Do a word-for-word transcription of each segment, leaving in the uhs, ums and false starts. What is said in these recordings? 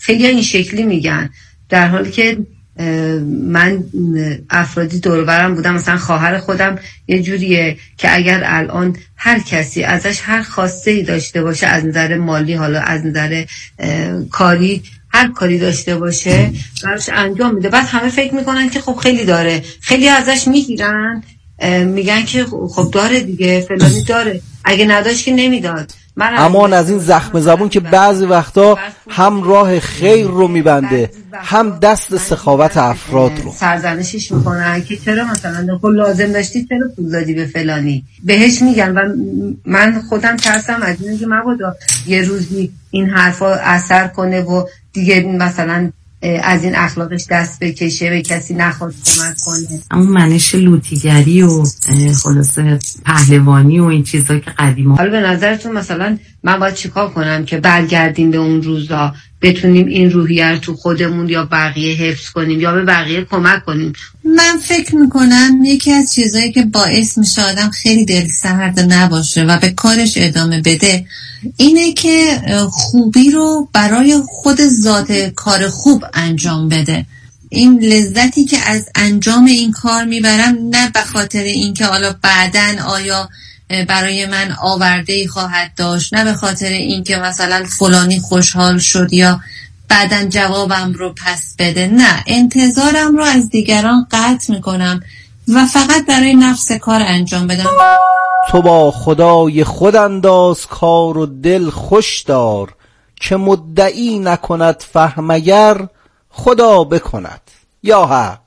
خیلی این شکلی میگن، در حالی که من افرادی دور و برم بودم، مثلا خواهر خودم یه جوریه که اگر الان هر کسی ازش هر خواسته ای داشته باشه، از نظر مالی، حالا از نظر کاری، هر کاری داشته باشه براش انجام میده. بعد همه فکر میکنن که خب خیلی داره، خیلی ازش میگیرن، میگن که خب داره دیگه، فلانی داره، اگه نداشت که نمیداد. اما از این زخم زبون که بعضی وقتا هم راه خیر رو میبنده، هم دست سخاوت افراد رو سرزنشش میکنن که چرا مثلا خب لازم داشتی چرا پول دادی به فلانی، بهش میگن. و من خودم ترسم از اینه که مبادا یه روزی این حرفا اثر کنه و دیگه مثلا از این اخلاقش دست بکشه، به کسی نخواد کمک کنه. اما منش لوتیگری و خلاصه پهلوانی و این چیزا که قدیما. حالا به نظرتون مثلا من باید چیکار کنم که برگردیم به اون روزا، بتونیم این روحیه رو تو خودمون یا بقیه حفظ کنیم یا به بقیه کمک کنیم؟ من فکر میکنم یکی از چیزایی که باعث میشه آدم خیلی دلسرد نباشه و به کارش ادامه بده اینه که خوبی رو برای خود ذات کار خوب انجام بده. این لذتی که از انجام این کار میبرم نه به خاطر اینکه حالا بعدن آیا برای من آورده‌ای خواهد داشت، نه به خاطر اینکه مثلا فلانی خوشحال شد یا بعدن جوابم رو پس بده، نه، انتظارم رو از دیگران قطع میکنم و فقط برای نفس کار انجام بدم. تو با خدای خود انداز کار و دل خوش دار، که مدعی نکند فهم اگر خدا بکند. یا حق.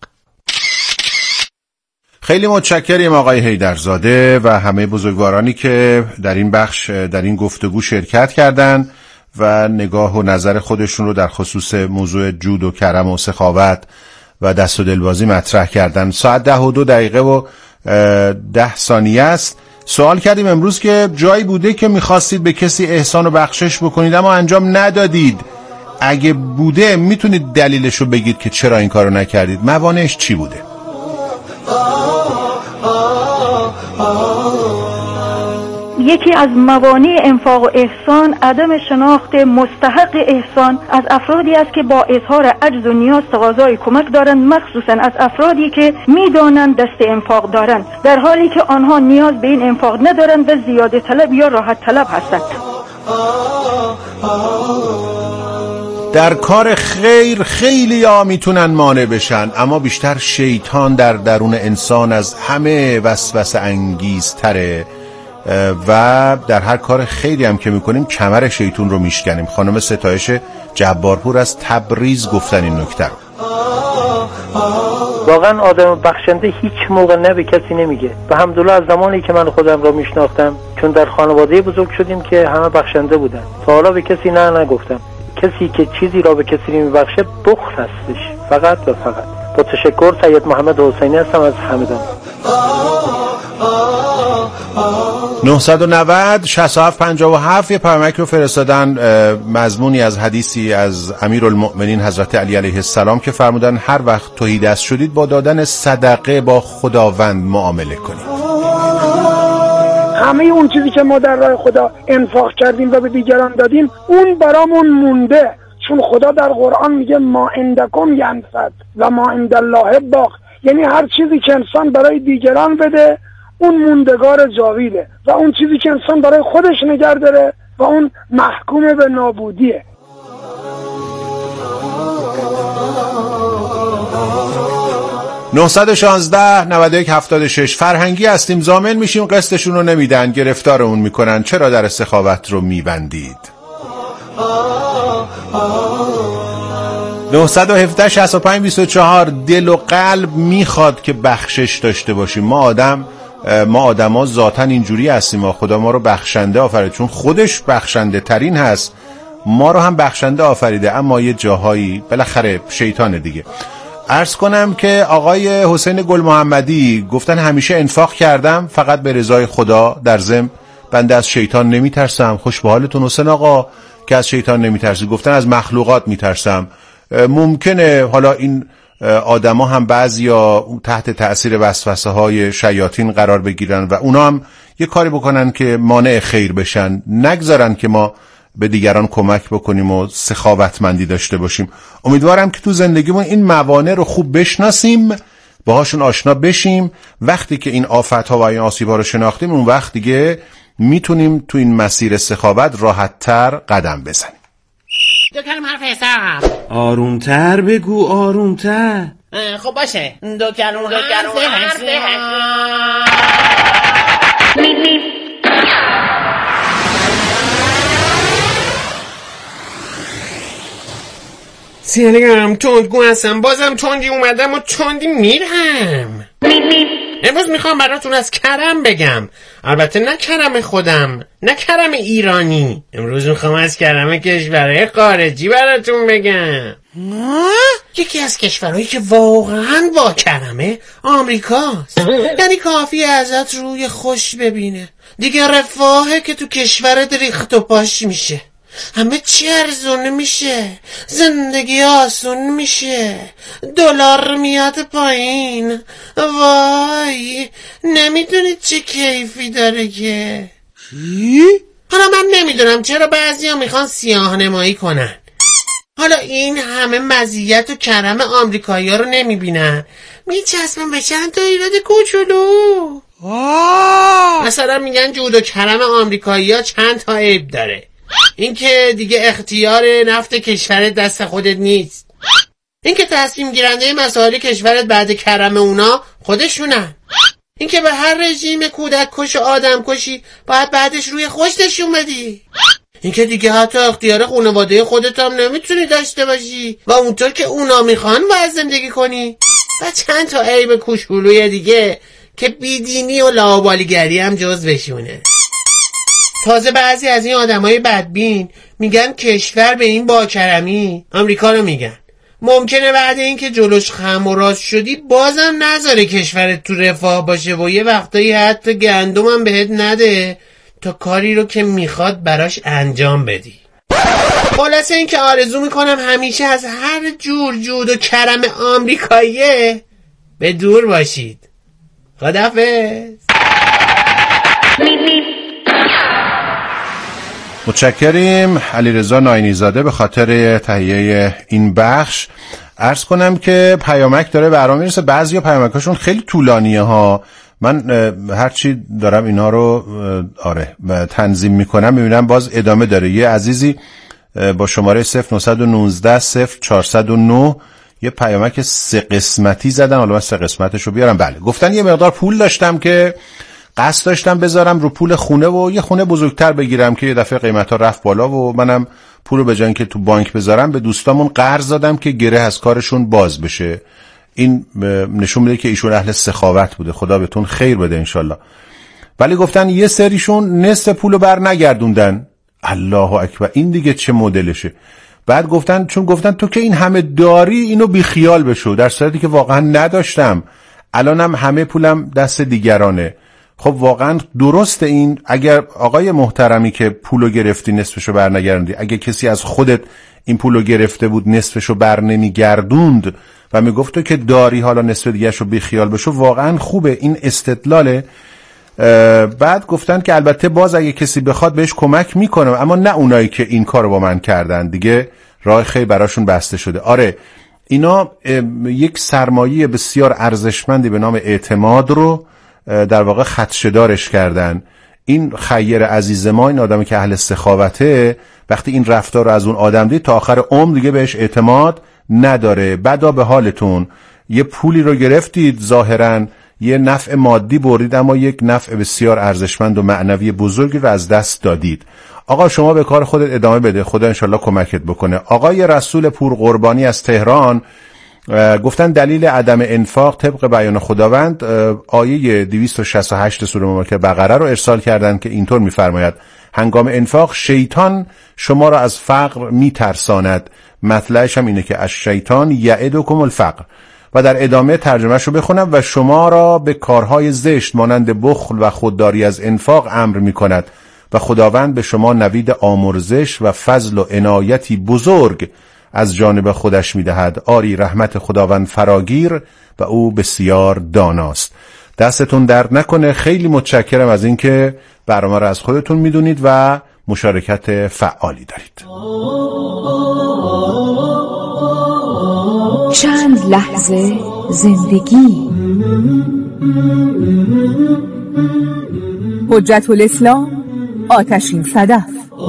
خیلی متشکریم آقای حیدرزاده و همه بزرگوارانی که در این بخش در این گفتگو شرکت کردند و نگاه و نظر خودشون رو در خصوص موضوع جود و کرم و سخاوت و دست و دلبازی مطرح کردن. ساعت ده و دو دقیقه و ده ثانیه است. سوال کردیم امروز که جایی بوده که میخواستید به کسی احسان و بخشش بکنید اما انجام ندادید؟ اگه بوده میتونید دلیلش رو بگید که چرا این کارو نکردید؟ موانعش چی بوده؟ یکی از موانع انفاق و احسان عدم شناخت مستحق احسان از افرادی است که با اظهار عجز و نیاز تقاضای کمک دارند، مخصوصا از افرادی که میدانند دست انفاق دارند، در حالی که آنها نیاز به این انفاق ندارند و زیاده طلب یا راحت طلب هستند. در کار خیر خیلی ها میتونن مانع بشن، اما بیشتر شیطان در درون انسان از همه وسوسه انگیزتره و در هر کار خیری هم که میکنیم کمر شیطون رو میشکنیم. خانم ستایش جبارپور از تبریز گفتن این نکته رو. واقعا آدم بخشنده هیچ موقع نه به کسی نمیگه و الحمدلله از زمانی که من خودم را میشناختم، چون در خانواده بزرگ شدیم که همه بخشنده بودن، تا حالا به کسی نه نگفتم. کسی که چیزی را به کسی نمیبخشه بخل هستش، فقط و فقط. با تشکر، سید محمد حسینی هستم از همدان. نه نه صفر شش هفت پنجاه و هفت یه پیامک رو فرستادن، مضمونی از حدیثی از امیرالمؤمنین حضرت علی علیه السلام که فرمودن هر وقت تهیدست شدید با دادن صدقه با خداوند معامله کنید. همه اون چیزی که ما در راه خدا انفاق کردیم و به دیگران دادیم اون برامون مونده، چون خدا در قرآن میگه ما عندکم ینفد و ما عند الله باق، یعنی هر چیزی که انسان برای دیگران بده اون موندگار جاویده و اون چیزی که انسان برای خودش نگه داره و اون محکوم به نابودیه. نه یک شش نود و یک هفتاد و شش فرهنگی هستیم، ضامن میشیم قسطشون رو نمیدن، گرفتارمون میکنن، چرا در سخاوت رو میبندید؟ نه یک هفت شصت و پنج بیست و چهار دل و قلب میخواد که بخشش داشته باشیم. ما آدم ما آدم ها ذاتاً اینجوری هستیم، ما خدا ما رو بخشنده آفرید، چون خودش بخشنده ترین هست، ما رو هم بخشنده آفریده، اما یه جاهایی بالاخره شیطان دیگه. عرض کنم که آقای حسین گل محمدی گفتن همیشه انفاق کردم فقط به رضای خدا، در ضمن بنده از شیطان نمیترسم. خوش به حالتون حسین آقا که از شیطان نمیترسی. گفتن از مخلوقات میترسم. ممکنه حالا این آدما هم بعضیا تحت تأثیر وسوسه های شیاطین قرار بگیرن و اونا هم یه کاری بکنن که مانع خیر بشن، نگذارن که ما به دیگران کمک بکنیم و سخاوتمندی داشته باشیم. امیدوارم که تو زندگیمون این موانع رو خوب بشناسیم، باهاشون آشنا بشیم. وقتی که این آفت‌ها و این آسیب‌ها رو شناختیم، اون وقت دیگه میتونیم تو این مسیر سخاوت راحت‌تر قدم بزنیم. دو کلم حرف حساب. آرومتر بگو، آرومتر. خب باشه. دو کلم حرف حساب. سیانگم تندگو هستم، بازم تندی اومدم و تندی میرم. امروز میخوام براتون از کرم بگم، البته نه کرم خودم، نه کرم ایرانی. امروز میخوام از کرم کشورهای خارجی براتون بگم. یکی از کشورهایی که واقعا با کرمه آمریکاست. یعنی کافی ازت روی خوش ببینه دیگه رفاهه که تو کشورت ریخت و پاش میشه، همه چی ارزون میشه، زندگی آسون میشه، دلار میاد پایین. وای نمیدونید چه کیفی داره که. چی؟ حالا من نمیدونم چرا بعضی ها میخوان سیاه نمایی کنن. حالا این همه مزیت و کرم آمریکایی ها رو نمیبینن، میچسبن به چند تا ایراد کوچولو. مثلا میگن جود و کرم آمریکایی ها چند تا عیب داره. این که دیگه اختیار نفت کشورت دست خودت نیست، این که تصمیم گیرنده مسائل کشورت بعد کرم اونا خودشونن، این که به هر رژیم کودک کش و آدم کشی باید بعدش روی خوش نشون بدی، این که دیگه حتی اختیار خانواده خودت هم نمیتونی داشته باشی و اونطور که اونا میخوان باید زندگی کنی، و چند تا عیب کوچولوی دیگه که بیدینی و لاابالیگری هم جز بشونه. تازه بعضی از این آدمای بدبین میگن کشور به این باکرمی، آمریکا رو میگن، ممکنه بعد این که جلوش خم و راست شدی بازم نذاره کشورت تو رفاه باشه و یه وقتایی حتی گندم هم بهت نده تا کاری رو که میخواد براش انجام بدی. خلاصه این که آرزو میکنم همیشه از هر جور جود و کرم آمریکاییه به دور باشید. خداحافظ. متشکریم علیرضا ناینی زاده به خاطر تهیه این بخش. عرض کنم که پیامک داره برام میرسه، بعضیا پیامکاشون خیلی طولانیه ها. من هرچی دارم اینا رو آره تنظیم میکنم میبینم باز ادامه داره. یه عزیزی با شماره صفر نه یک نه صفر چهار صفر نه یه پیامک سه قسمتی زدن، حالا من سه قسمتش رو بیارم. بله گفتن یه مقدار پول داشتم که قصد داشتم بذارم رو پول خونه و یه خونه بزرگتر بگیرم که یه دفعه قیمتا رفت بالا و منم پول رو به جای اینکه تو بانک بذارم به دوستامون قرض دادم که گره از کارشون باز بشه. این نشون میده که ایشون اهل سخاوت بوده، خدا بهتون خیر بده انشالله. ولی گفتن یه سریشون نصف پولو بر نگردوندن. الله اکبر، این دیگه چه مدلشه؟ بعد گفتن چون گفتن تو که این همه داری اینو بی خیال بشو، در صورتی که واقعا نداشتم، الانم همه پولم دست دیگرانه. خب واقعا درسته این. اگر آقای محترمی که پولو گرفتی نصفشو بر نگردوندی، اگه کسی از خودت این پولو گرفته بود نصفشو بر نمیگردوند و میگفت تو که داری حالا نصف دیگه‌شو بی خیال بشو، واقعا خوبه این استدلاله. بعد گفتن که البته باز اگه کسی بخواد بهش کمک میکنم، اما نه اونایی که این کارو با من کردن، دیگه راه خیر براشون بسته شده. آره اینا یک سرمایه بسیار ارزشمندی به نام اعتماد رو در واقع خدشه‌دارش کردن. این خیر عزیز ما، این آدمی که اهل سخاوته، وقتی این رفتار رو از اون آدم دید تا آخر عمر دیگه بهش اعتماد نداره. بدا به حالتون، یه پولی رو گرفتید ظاهراً یه نفع مادی بردید اما یک نفع بسیار ارزشمند و معنوی بزرگی رو از دست دادید. آقا شما به کار خودت ادامه بده، خدا انشالله کمکت بکنه. آقای رسول پور قربانی از تهران گفتن دلیل عدم انفاق طبق بیان خداوند آیه دویست و شصت و هشت سوره مبارکه بقره رو ارسال کردن که اینطور میفرماید هنگام انفاق شیطان شما را از فقر میترساند. مطلعش هم اینه که از شیطان یعدکم الفقر. و در ادامه ترجمهش رو بخونم و شما را به کارهای زشت مانند بخل و خودداری از انفاق امر میکند و خداوند به شما نوید آمرزش و فضل و عنایتی بزرگ از جانب خودش میدهد. آری رحمت خداوند فراگیر و او بسیار داناست. دستتون درد نکنه. خیلی متشکرم از اینکه برنامه رو از خودتون میدونید و مشارکت فعالی دارید. چند لحظه زندگی. حجت الاسلام آتشین صدف.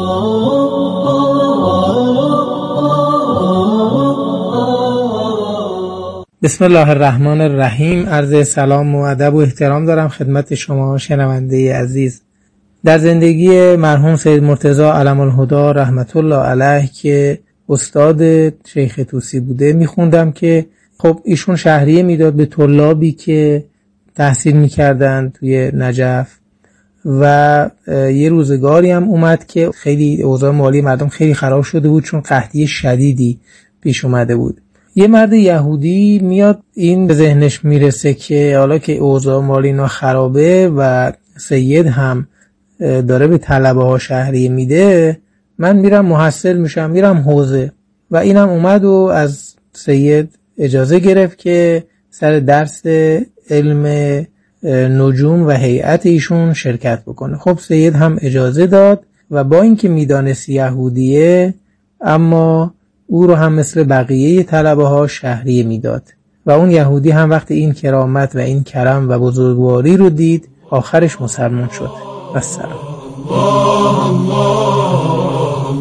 بسم الله الرحمن الرحیم. عرض سلام و ادب و احترام دارم خدمت شما شنونده عزیز. در زندگی مرحوم سید مرتضی علم الهدی رحمت الله علیه که استاد شیخ طوسی بوده میخوندم که خب ایشون شهریه میداد به طلابی که تحصیل میکردن توی نجف و یه روزگاری هم اومد که خیلی اوضاع مالی مردم خیلی خراب شده بود چون قحطی شدیدی پیش اومده بود. یه مرد یهودی میاد این به ذهنش میرسه که حالا که اوضاع مالی اینا خرابه و سید هم داره به طلبه ها شهریه میده، من میرم محصل میشم، میرم حوزه. و اینم اومد و از سید اجازه گرفت که سر درس علم نجوم و هیئت ایشون شرکت بکنه. خب سید هم اجازه داد و با اینکه میدانست یهودیه اما او رو هم مثل بقیه طلبه ها شهریه میداد و اون یهودی هم وقتی این کرامت و این کرم و بزرگواری رو دید آخرش مسلمان شد. والسلام. الله الله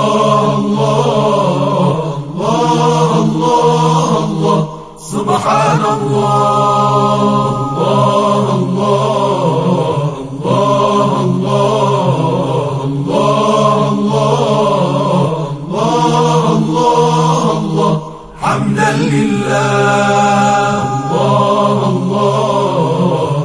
الله الله الله سبحان الله الله الله الله الله الله الله حمدا لله الله الله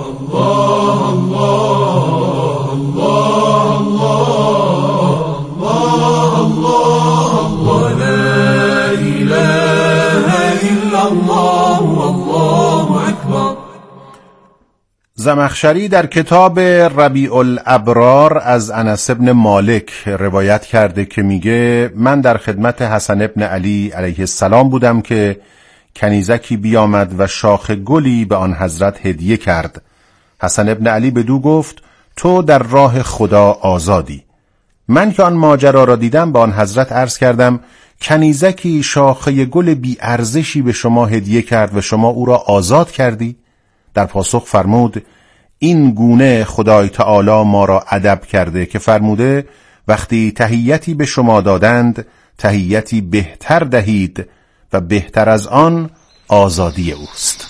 زمخشری در کتاب ربیع الابرار از انس بن مالک روایت کرده که میگه من در خدمت حسن بن علی علیه السلام بودم که کنیزکی بیامد و شاخ گلی به آن حضرت هدیه کرد. حسن بن علی بدو گفت تو در راه خدا آزادی. من که آن ماجرا را دیدم به آن حضرت عرض کردم کنیزکی شاخه گل بی ارزشی به شما هدیه کرد و شما او را آزاد کردی؟ در پاسخ فرمود این گونه خدای تعالی ما را ادب کرده که فرموده وقتی تحیتی به شما دادند تحیتی بهتر دهید و بهتر از آن آزادی اوست.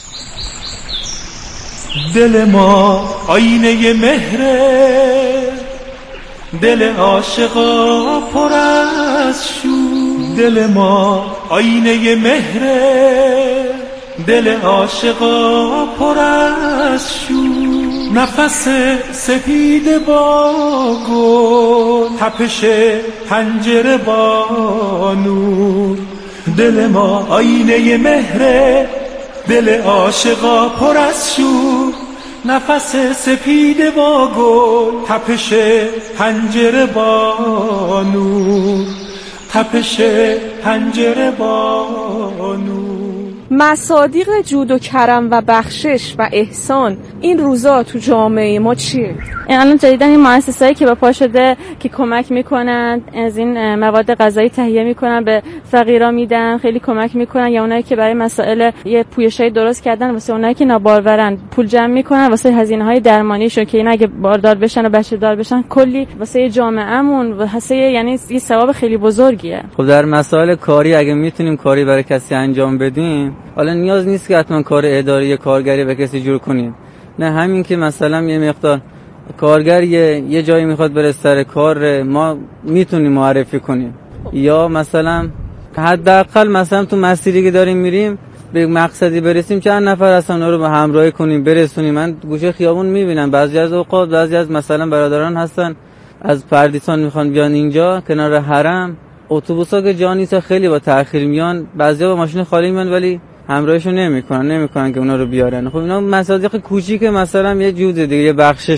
دل ما آینه مهره، دل عاشقا پر از شور. دل ما آینه مهره، دل عاشقا پر از شور. نفس سپید با گل، تپش پنجره با نور. دل ما آینه مهره، دل عاشقا پر از شور. نفس سپید با گل، تپش پنجره با نور. تپش پنجره با نور. مصادیق جود و کرم و بخشش و احسان این روزا تو جامعه ما چیه؟ الان جدیدن این مؤسسه‌ای که به پا شده که کمک میکنن، از این مواد غذایی تهیه میکنن به فقیرا میدن، خیلی کمک میکنن. یا اونایی که برای مسائل یه پویشایی درست کردن واسه اونایی که نابارورن پول جمع میکنن واسه هزینه‌های درمانیشون که اینا اگه باردار بشن و بچه دار بشن کلی واسه جامعهمون واسه یعنی یه ثواب خیلی بزرگیه. خب در مسائل کاری اگه میتونیم کاری برای کسی انجام بدیم، حالا نیاز نیست که حتما کار اداری کارگری به کسی جور کنیم. نه همین که مثلا یه مقدار کارگر یه, یه جایی میخواد بره سر کار، ما میتونیم معرفی کنیم. یا مثلا حداقل مثلا تو مسیری که داریم میریم به مقصدی برسیم چند نفر اصلا رو به همراهی کنیم برسونیم. من گوشه خیابون میبینم بعضی از اوقات بعضی از مثلا برادران هستن از پردیسان میخوان بیان اینجا کنار حرم، اتوبوسا که جا نیست خیلی با تأخیر میان، بعضیا با ماشین خالی میان ولی همراهشون نمیکنن نمیکنن که اونا رو بیارن. خب اینا مصادیق کوچیک مثلا یه جود دیگه، یه بخششه.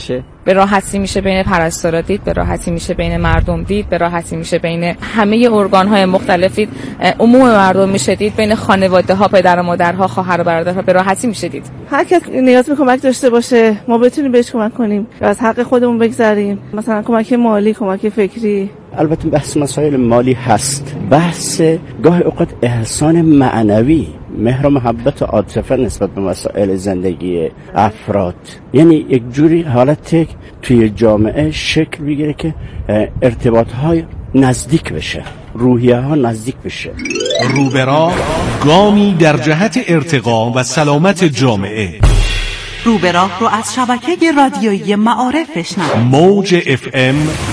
به راحتی میشه بین پرستارا دید، به راحتی میشه بین مردم دید، به راحتی میشه بین همه ارگان‌های مختلف دید، عموم مردم میشه دید، بین خانواده‌ها، پدر و مادرها، خواهر و برادرها به راحتی میشه دید. هر کس نیاز به کمک داشته باشه ما بتونیم بهش کمک کنیم و از حق خودمون بگذریم، مثلا کمک مالی، کمک فکری. البته بحث مسائل مالی هست، بحث گاهی اوقات احسان معنوی، مهر و محبت و عاطفه نسبت به مسائل زندگی افراد، یعنی یک جوری حالت توی جامعه شکل بگیره که ارتباطهای نزدیک بشه، روحیه ها نزدیک بشه. روبرا گامی در جهت ارتقا و سلامت جامعه. روبرا رو از شبکه رادیویی معارف بشنوید. موج اف ام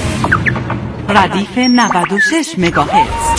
ردیف نود و شش مگاهرتز.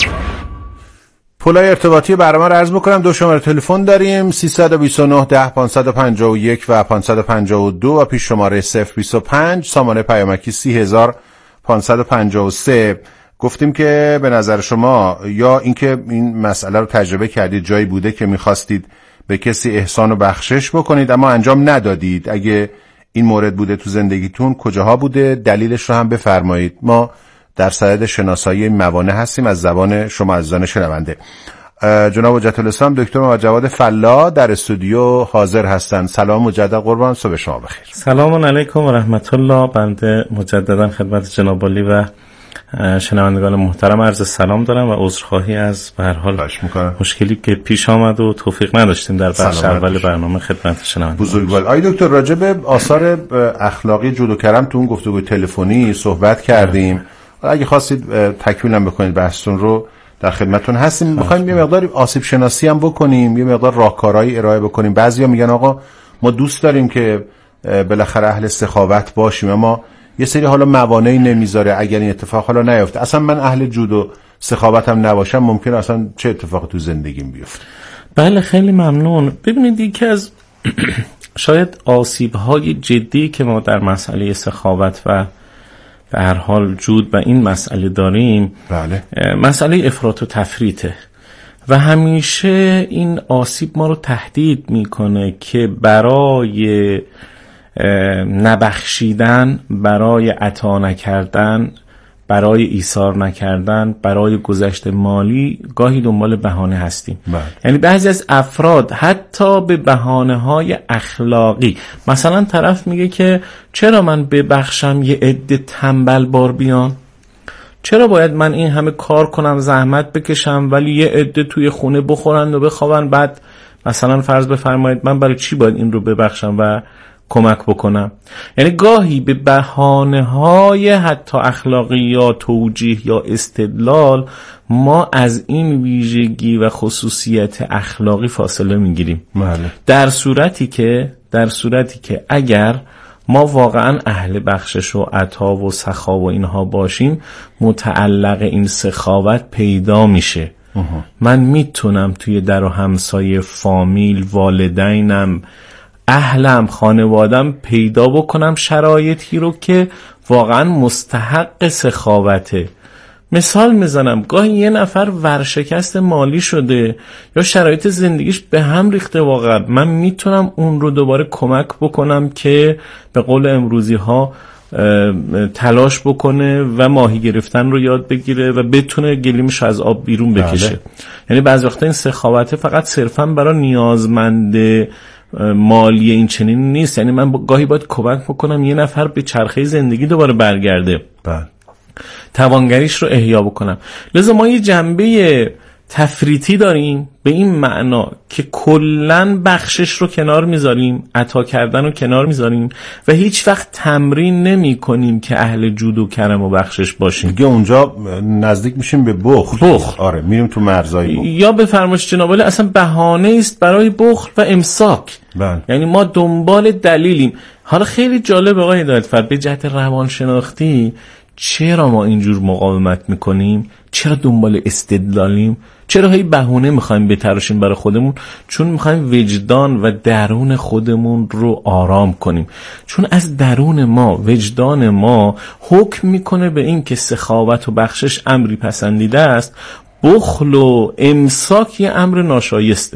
پولای ارتباطی برنامه رو عرض بکنم. دو شماره تلفن داریم: سیصد و بیست و نه ده پانصد و پنجاه و یک و پانصد و پنجاه و دو و پیش شماره صفر بیست و پنج سامانه پیامکی سی هزار پانصد و پنجاه و سه. گفتیم که به نظر شما یا اینکه این مسئله رو تجربه کردید، جایی بوده که میخواستید به کسی احسان و بخشش بکنید اما انجام ندادید؟ اگه این مورد بوده تو زندگیتون کجاها بوده؟ دلیلش رو هم بفرمایید. ما در صدد شناسایی موانع هستیم از زبان شما عزیزان شنونده. جناب حجت الاسلام دکتر محمد جواد فلا در استودیو حاضر هستند. سلام مجدد قربان، صبح شما بخیر. سلام علیکم و رحمت الله. بنده مجددا خدمت جناب عالی و شنوندگان محترم عرض سلام دارم و عذرخواهی از به هر حال مشکلی که پیش آمد و توفیق نداشتیم در بخش اول برنامه خدمت شنوندگان. بزرگوار آقای دکتر، راجع به آثار اخلاقی جود و کرم تو اون گفتگوی تلفنی صحبت کردیم. اگه خواستید تکمیلم بکنید بحثتون رو، در خدمتتون هستیم. می‌خوایم یه مقدار آسیب شناسی هم بکنیم، یه مقدار راهکارهایی ارائه بکنیم. بعضیا میگن آقا ما دوست داریم که بالاخره اهل سخاوت باشیم اما یه سری حالا موانعی نمیذاره اگر این اتفاق حالا نیفته. اصلا من اهل جود و سخاوت هم نباشم، ممکنه اصلا چه اتفاقی تو زندگیم بیفته؟ بله خیلی ممنون. ببینید یکی از شاید آسیب‌های جدی که ما در مسئله سخاوت و به هر حال جود و این مسئله داریم، بله، مسئله افراط و تفریطه و همیشه این آسیب ما رو تهدید میکنه که برای نبخشیدن، برای عطا نکردن، برای ایثار نکردن، برای گذشت مالی گاهی دنبال بهانه هستیم. بله. یعنی بعضی از افراد حتی به بهانه‌های اخلاقی، مثلا طرف میگه که چرا من ببخشم یه عده تنبل بار بیان؟ چرا باید من این همه کار کنم، زحمت بکشم ولی یه عده توی خونه بخورن و بخوابن، بعد مثلا فرض بفرمایید من برای چی باید این رو ببخشم و کمک بکنم؟ یعنی گاهی به بهانه‌های حتی اخلاقی یا توجیه یا استدلال ما از این ویژگی و خصوصیت اخلاقی فاصله میگیریم. بله. در صورتی که در صورتی که اگر ما واقعا اهل بخشش و عطا و سخا و اینها باشیم، متعلق این سخاوت پیدا میشه. من میتونم توی در و همسایه، فامیل، والدینم، اهلم، خانوادم پیدا بکنم شرایطی رو که واقعا مستحق سخاوته. مثال میزنم، گاهی یه نفر ورشکست مالی شده یا شرایط زندگیش به هم ریخته، واقعا من میتونم اون رو دوباره کمک بکنم که به قول امروزی ها تلاش بکنه و ماهی گرفتن رو یاد بگیره و بتونه گلیمش از آب بیرون بکشه. بله. یعنی بعضی وقتا این سخاوت فقط صرفا برای نیازمند مالی این چنین نیست، یعنی من گاهی باید کمک بکنم یه نفر به چرخه زندگی دوباره برگرده، بله، توانگریش رو احیا بکنم. لذا ما یه جنبه تفریطی داریم به این معنا که کلن بخشش رو کنار میذاریم، عطا کردن رو کنار میذاریم و هیچ وقت تمرین نمی کنیم که اهل جود و کرم و بخشش باشیم. دیگه اونجا نزدیک میشیم به بخل. بخل. آره، میریم تو مرزای بخل. یا بفرمایید جناب عالی اصلا بهانه است برای بخل و امساک. بله. یعنی ما دنبال دلیلیم. حالا خیلی جالب آقای هدایت‌فر، به جهت روانشناختی چرا ما اینجور مقاومت میکنیم؟ چرا دنبال استدلالیم؟ چرا هی بهونه میخوایم بتراشیم برای خودمون؟ چون میخوایم وجدان و درون خودمون رو آرام کنیم، چون از درون ما، وجدان ما حکم میکنه به این که سخاوت و بخشش امری پسندیده است، بخل و امساک یه امر ناشایسته.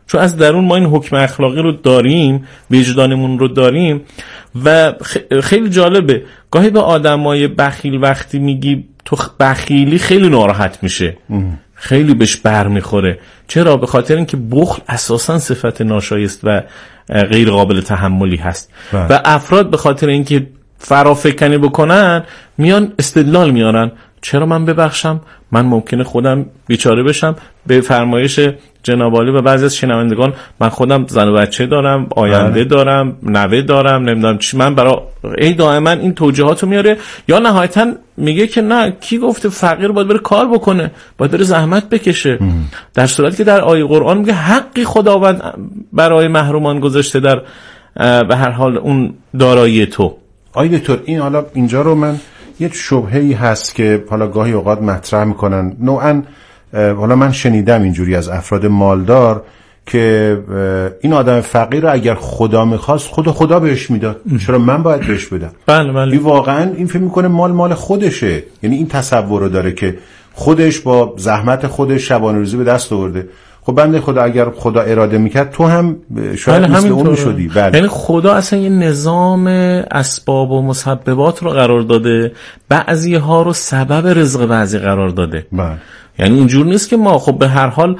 چون از درون ما این حکم اخلاقی رو داریم، وجدانمون رو داریم. و خیلی جالبه گاهی به آدمای بخیل وقتی میگی تو بخیلی خیلی ناراحت میشه، خیلی بهش بر میخوره. چرا؟ به خاطر اینکه بخل اساسا صفت ناشایست و غیر قابل تحملی هست بله. و افراد به خاطر اینکه فرافکنی بکنن میان استدلال میارن چرا من ببخشم؟ من ممکنه خودم بیچاره بشم. به فرمایش جناب عالی و بعضی از شنوندگان من خودم زن و بچه دارم، آینده دارم، نوه دارم، نمیدونم چی. من برای ای دائما این توجیهاتو میاره. یا نهایتا میگه که نه، کی گفته فقیر باید بره کار بکنه، باید بره زحمت بکشه، در صورتی که در آیه قرآن میگه حقی خداوند برای محرومان گذاشته در به هر حال اون دارایی تو. آیه دکتر این حالا اینجا رو من یه شبهه‌ای هست که حالا گاهی اوقات مطرح میکنن نوعاً، حالا من شنیدم اینجوری از افراد مالدار که این آدم فقیر رو اگر خدا میخواست خود خدا بهش میداد، چرا من باید بهش بدم؟ بله بله. این واقعا این فکر میکنه مال مال خودشه، یعنی این تصور رو داره که خودش با زحمت خودش شبانه روزی به دست آورده. خب بنده خدا اگر خدا اراده میکرد تو هم شاید بله مثل اون میشدی. بله. یعنی خدا اصلا یه نظام اسباب و مسببات رو قرار داده، بعضی ها رو سبب رزق بعضی قرار داده. بله. یعنی اینجور نیست که ما خب به هر حال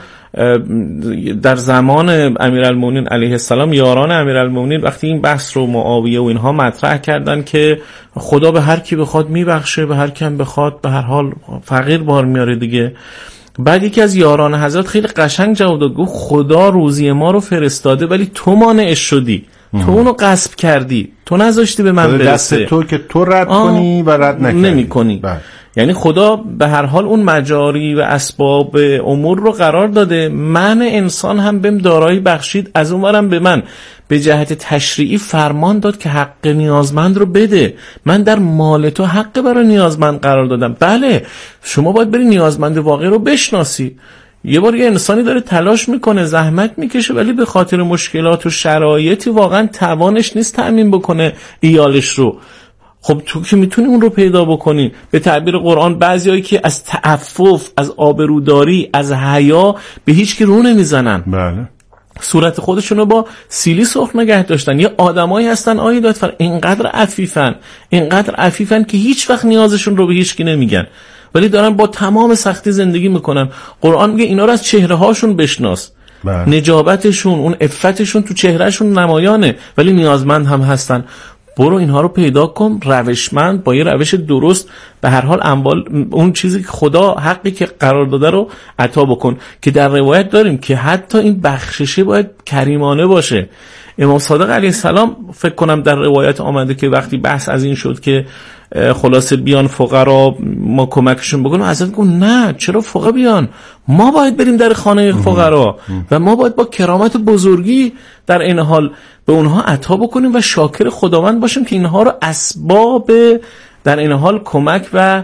در زمان امیرالمومنین علیه السلام، یاران امیرالمومنین وقتی این بحث رو معاویه و اینها مطرح کردن که خدا به هر کی بخواد میبخشه، به هر کم بخواد به هر حال فقیر بار میاره دیگه. بعد یکی از یاران حضرت خیلی قشنگ جواب داد، گفت خدا روزی ما رو فرستاده ولی تو مانعش شدی، تو اونو غصب کردی، تو نذاشتی به من برسه، دست تو که تو رد کنی و رد نکنی نمی کنی. یعنی خدا به هر حال اون مجاری و اسباب امور رو قرار داده، من انسان هم بهم دارایی بخشید، از اونورم به من به جهت تشریعی فرمان داد که حق نیازمند رو بده. من در مال تو حق برای نیازمند قرار دادم. بله شما باید بری نیازمند واقعی رو بشناسی. یه بار یه انسانی داره تلاش میکنه، زحمت میکشه، ولی به خاطر مشکلات و شرایطی واقعا توانش نیست تأمین بکنه ایالش رو. خب تو که میتونی اون رو پیدا بکنی. به تعبیر قرآن بعضیایی که از تعفف، از آبروداری، از حیا به هیچ کی رو نمیزنن. بله. صورت خودشونو با سیلی سرخ نگه داشتن. یه آدمایی هستن آیه دادفر اینقدر عفیفن، اینقدر عفیفن که هیچ وقت نیازشون رو به هیچ کی نمیگن، ولی دارن با تمام سختی زندگی میکنن. قرآن میگه اینا رو از چهره هاشون بشناس. بله. نجابتشون، اون عفتشون تو چهرهشون نمایانه، ولی نیازمند هم هستن. برو اینها رو پیدا کن، روشمند با یه روش درست به هر حال اموال اون چیزی که خدا حقی که قرار داده رو عطا بکن. که در روایت داریم که حتی این بخششه باید کریمانه باشه. امام صادق علیه السلام فکر کنم در روایت آمده که وقتی بحث از این شد که خلاصه بیان فقرا ما کمکشون بکنیم، حضرت گفت نه، چرا فقرا بیان؟ ما باید بریم در خانه فقرا و ما باید با کرامت بزرگی در این حال به اونها عطا بکنیم و شاکر خداوند باشیم که اینها رو اسباب در این حال کمک و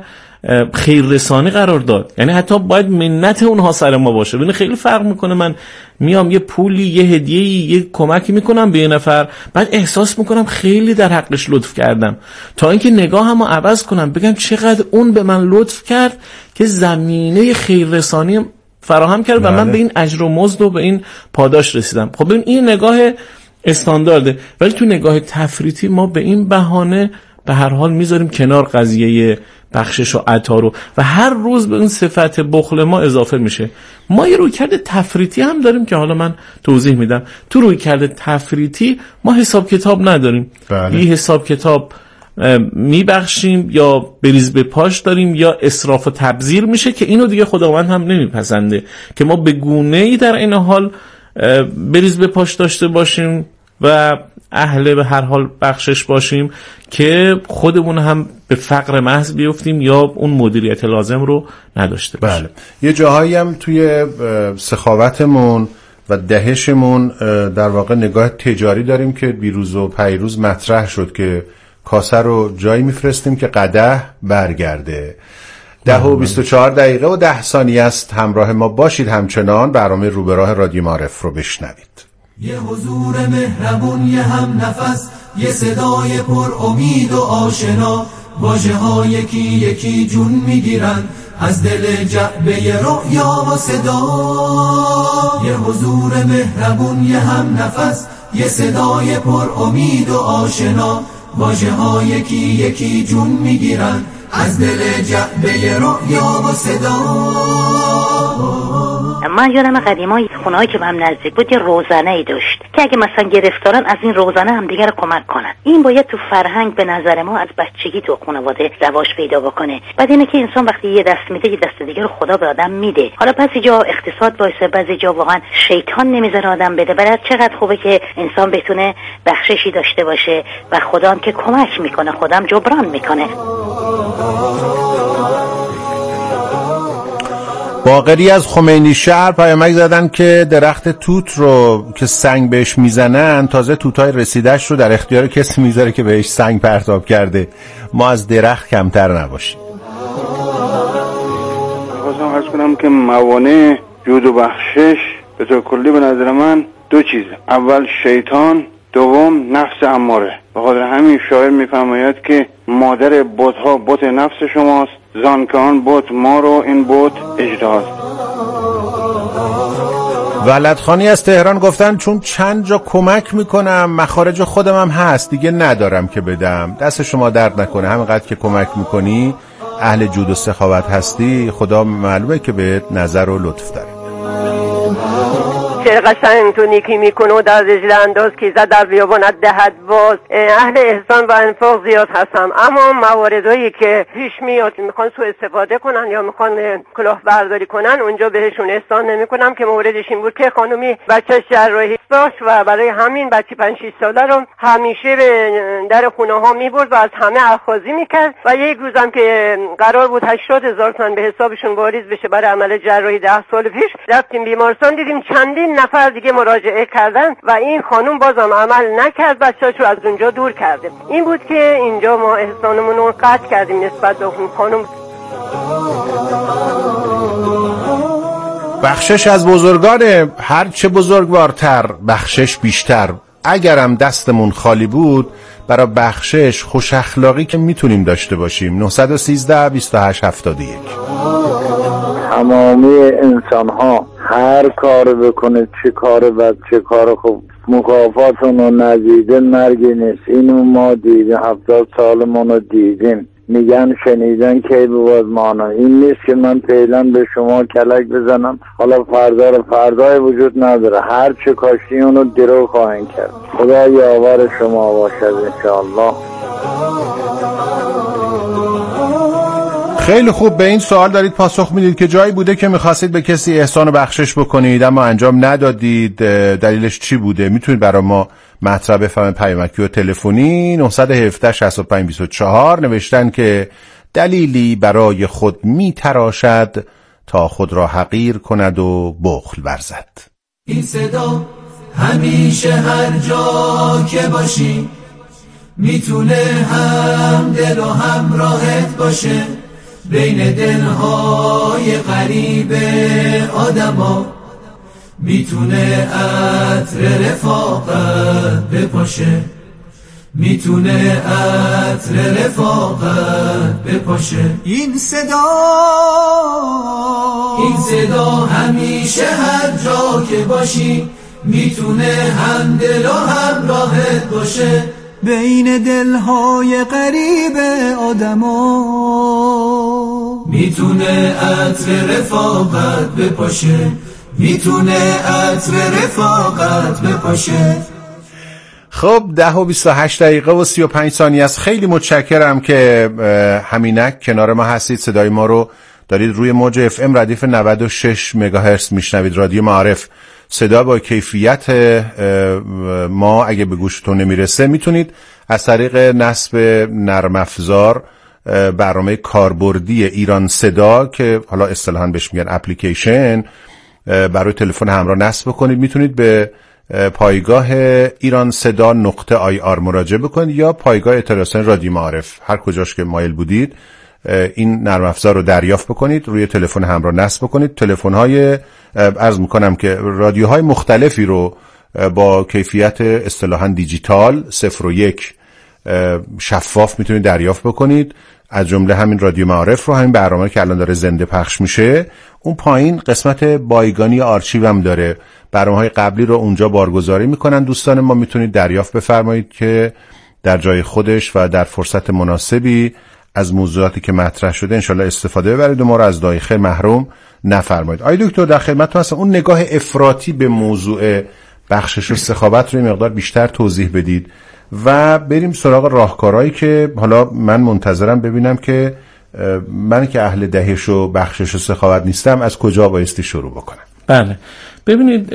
خیررسانی قرار داد. یعنی حتی باید منت اونها سر ما باشه. ببین خیلی فرق میکنه من میام یه پولی، یه هدیه‌ای، یه کمکی میکنم به یه نفر، بعد احساس میکنم خیلی در حقش لطف کردم، تا اینکه نگاهمو عوض کنم بگم چقدر اون به من لطف کرد که زمینه خیررسانی فراهم کرد و من به این اجر و مزد و به این پاداش رسیدم. خب ببین این نگاه استاندارده، ولی تو نگاه تفریطی ما به این بهانه به هر حال میذاریم کنار قضیه بخشش و عطا رو و هر روز به اون صفت بخل ما اضافه میشه. ما یه رویکرد تفریطی هم داریم که حالا من توضیح میدم. تو رویکرد تفریطی ما حساب کتاب نداریم. بله. یه حساب کتاب میبخشیم یا بریز به پاش داریم یا اسراف و تبذیر میشه که اینو دیگه خداوند هم نمیپسنده که ما به گونه‌ای در این حال بریز به پاش داشته باشیم و اهل به هر حال بخشش باشیم که خودمون هم به فقر محض بیفتیم یا اون مدیریت لازم رو نداشته باشیم. بله. یه جاهایی هم توی سخاوتمون و دهشمون در واقع نگاه تجاری داریم که بیروز و پیروز مطرح شد که کاسه رو جایی میفرستیم که قدح برگرده. ده و بیست و چهار دقیقه و ده ثانیه است. همراه ما باشید همچنان. برنامه رو به راه رادیو معارف رو بشنوید. یه حضور مهربون، یه هم نفس، یه صدای پر امید و آشنا، واژه ها یکی یکی جون میگیرن از دل جعبه رؤیا و صدا. یه حضور مهربون یه هم نفس، یه صدای پر امید و آشنا، واژه ها یکی یکی جون میگیرن از دل جعبه رؤیا و صدا. من یادم قدیما خونه‌ای که به هم نزدیک بود یه روزنه‌ای داشت که اگه مثلا گرفتارن از این روزنه هم دیگر رو کمک کنن. این باید تو فرهنگ به نظر ما از بچگی تو خانواده رواج پیدا بکنه. بعد اینه که انسان وقتی یه دست میده یه دست دیگه رو خدا به آدم میده. حالا بعضی جا اقتصاد باعثه، بعضی جا واقعا شیطان نمیذاره آدم بده. برای چقدر خوبه که انسان بتونه بخششی داشته باشه و خدا هم که کمک میکنه، خدا هم جبران میکنه. باقری از خمینی شهر پیامک زدن که درخت توت رو که سنگ بهش میزنن تازه توتای رسیدش رو در اختیار کسی میذاره که بهش سنگ پرتاب کرده. ما از درخت کمتر نباشیم. خواستم عرض کنم که موانع جود و بخشش به طور کلی به نظر من دو چیز، اول شیطان، دوم نفس اماره. به خاطر همین شاعر میفرماید که مادر بت‌ها بت نفس شماست، زان که آن بت ما رو این بت اجداست. ولدخانی از تهران گفتن چون چند جا کمک میکنم مخارج خودم هم هست دیگه ندارم که بدم. دست شما درد نکنه، همینقدر که کمک میکنی اهل جود و سخاوت هستی، خدا معلومه که بهت نظر و لطف داره. چه قشنگ تو نیکی میکنه و در رجل انداز که زد در بیابانت دهد باز. اهل احسان و انفاق زیاد هستم، اما مواردهایی که پیش میاد میخوان سوء استفاده کنن یا میخوان کلاهبرداری کنن اونجا بهشون احسان نمیکنم. که موردش این بود که خانومی بچه‌ش جراحی داشت و برای همین بچه پنج شش ساله رو همیشه به در خونه ها میبرد و از همه اخاذی میکرد و یک روزم که قرار بود هشتاد هزار تومان به حسابشون واریز بشه برای عمل جراحی ده سال پیش، رفتیم بیمارستان دیدیم چندین نفر دیگه مراجعه کردن و این خانوم بازم عمل نکرد، بچه‌شو از اونجا دور کرده. این بود که اینجا ما احسانمون رو قطع کردیم نسبت به اون خانوم. بخشش از بزرگان، هر چه بزرگوارتر بخشش بیشتر. اگرم دستمون خالی بود برای بخشش خوش اخلاقی که میتونیم داشته باشیم. نه یک سه بیست و هشت هفتاد و یک. تمامی انسان ها هر کار بکنه، چه کار بد چه کار خوب، مکافات اونو ندیده مرگی نیست. اینو ما دیدیم، هفتاد سالمون رو دیدیم. میگن شنیدن که بواز مانا. این نیست که من پیلن به شما کلک بزنم حالا فردا رو فردای وجود نداره. هر چه کاشتی اونو درو خواهیم کرد. خدا یاور شما باشد انشاءالله. خیلی خوب، به این سوال دارید پاسخ میدید که جایی بوده که میخواستید به کسی احسان و بخشش بکنید اما انجام ندادید، دلیلش چی بوده؟ میتونید برای ما مطرح بفهمید پیامکی و تلفنی. نه یک هفت شصت و پنج بیست و چهار نوشتن که دلیلی برای خود میتراشد تا خود را حقیر کند و بخل ورزد. این صدا همیشه هر جا که باشی میتونه هم دل و هم راحت باشه. بین دلهای غریب آدما میتونه عطر رفاقت بپاشه، میتونه عطر رفاقت بپاشه. این صدا این صدا همیشه هر جا که باشی میتونه هم دل و هم راحت باشه. بین دلهای غریب آدما میتونه عطر رفاقت بپاشه، میتونه عطر رفاقت بپاشه. خب ده و بیست و هشت دقیقه و سی و پنج ثانیه است. خیلی متشکرم که همینک کنار ما هستید. صدای ما رو دارید روی موج اف ام ردیف نود و شش مگاهرتز میشنوید. رادیو معارف، صدا با کیفیت ما اگه به گوشتون نمیرسه میتونید از طریق نصب نرم افزار برنامه کاربردی ایران صدا که حالا اصطلاحاً بهش میگن اپلیکیشن برای تلفن همراه نصب کنید. میتونید به پایگاه ایران صدا نقطه آی آر مراجعه بکنید یا پایگاه اطلاعات رادیو معارف، هر کجاش که مایل بودید این نرم افزار رو دریافت بکنید، روی تلفن همراه نصب بکنید. تلفن‌های عرض میکنم که رادیوهای مختلفی رو با کیفیت اصطلاحاً دیجیتال صفر و یک شفاف میتونید دریافت بکنید، از جمله همین رادیو معارف رو، همین برنامه که الان داره زنده پخش میشه. اون پایین قسمت بایگانی آرشیو هم داره، برنامه‌های قبلی رو اونجا بارگذاری میکنن. دوستان ما میتونید دریافت بفرمایید که در جای خودش و در فرصت مناسبی از موضوعاتی که مطرح شده انشالله استفاده ببرید و ما رو از دعای خیر محروم نفرمایید. آقای دکتر در خدمتتون هستم، اون نگاه افراطی به موضوع بخشش و سخاوت رو مقدار بیشتر توضیح بدید و بریم سراغ راهکارهایی که حالا من منتظرم ببینم که من که اهل دهش و بخشش و سخاوت نیستم از کجا بایستی شروع بکنم. بله، ببینید